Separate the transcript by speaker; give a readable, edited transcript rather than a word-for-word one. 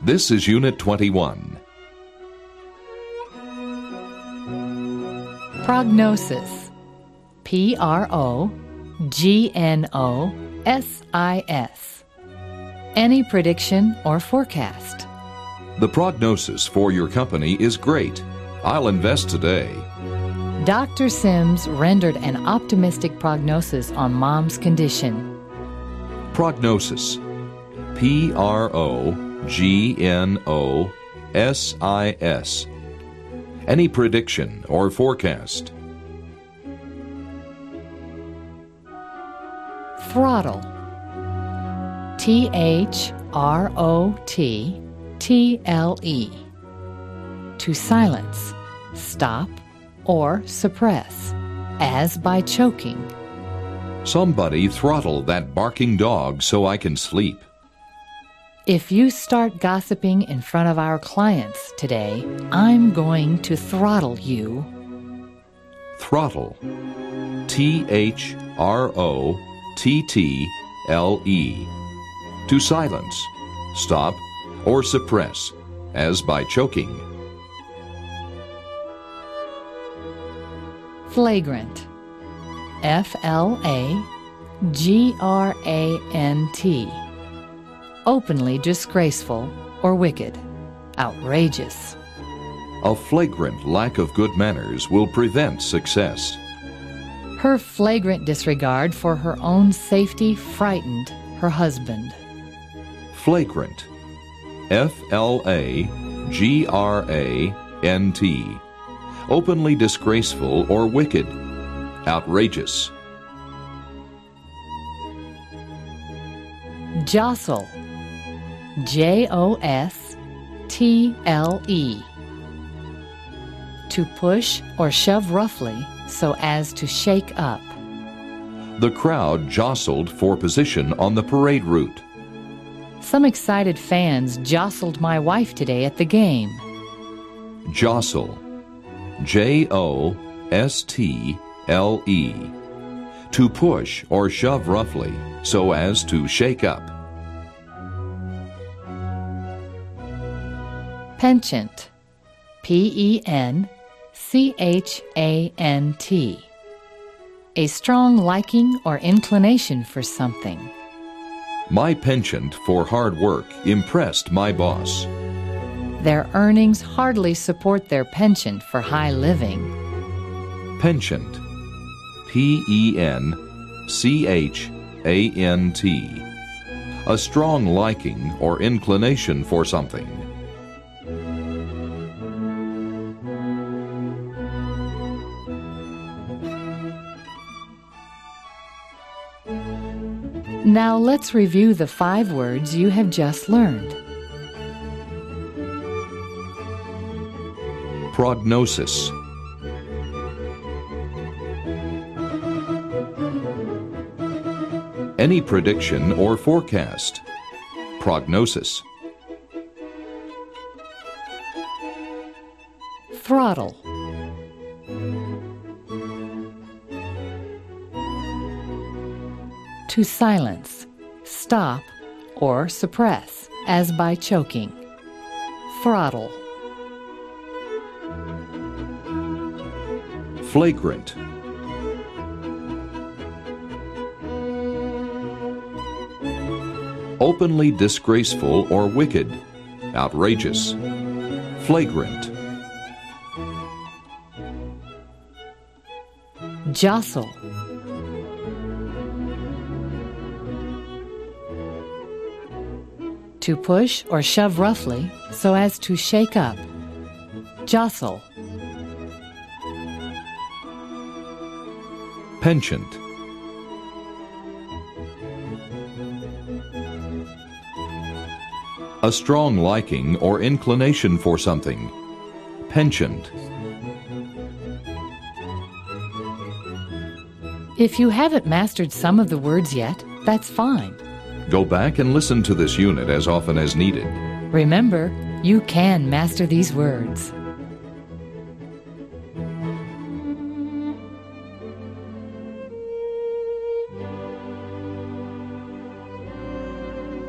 Speaker 1: This is Unit 21.
Speaker 2: Prognosis. Prognosis. Any prediction or forecast.
Speaker 1: The prognosis for your company is great. I'll invest today.
Speaker 2: Dr. Sims rendered an optimistic prognosis on Mom's condition.
Speaker 1: Prognosis. Prognosis. Any prediction or forecast.
Speaker 2: Throttle. Throtle. To silence, stop, or suppress, as by choking.
Speaker 1: Somebody throttle that barking dog so I can sleep.
Speaker 2: If you start gossiping in front of our clients today, I'm going to throttle you.
Speaker 1: Throttle. Throtle. To silence, stop, or suppress, as by choking.
Speaker 2: Flagrant. Flagrant. Openly disgraceful or wicked. Outrageous.
Speaker 1: A flagrant lack of good manners will prevent success.
Speaker 2: Her flagrant disregard for her own safety frightened her husband.
Speaker 1: Flagrant. Flagrant. Openly disgraceful or wicked. Outrageous.
Speaker 2: Jostle. Jostle. To push or shove roughly so as to shake up.
Speaker 1: The crowd jostled for position on the parade route.
Speaker 2: Some excited fans jostled my wife today at the game.
Speaker 1: Jostle. Jostle. To push or shove roughly so as to shake up.
Speaker 2: Penchant. Penchant. A strong liking or inclination for something.
Speaker 1: My penchant for hard work impressed my boss.
Speaker 2: Their earnings hardly support their penchant for high living.
Speaker 1: Penchant. Penchant. A strong liking or inclination for something.
Speaker 2: Now let's review the 5 words you have just learned.
Speaker 1: Prognosis. Any prediction or forecast. Prognosis.
Speaker 2: Throttle. To silence, stop, or suppress, as by choking. Throttle.
Speaker 1: Flagrant. Openly disgraceful or wicked. Outrageous. Flagrant.
Speaker 2: Jostle. To push or shove roughly so as to shake up. Jostle.
Speaker 1: Penchant. A strong liking or inclination for something. Penchant.
Speaker 2: If you haven't mastered some of the words yet, that's fine.
Speaker 1: Go back and listen to this unit as often as needed.
Speaker 2: Remember, you can master these words.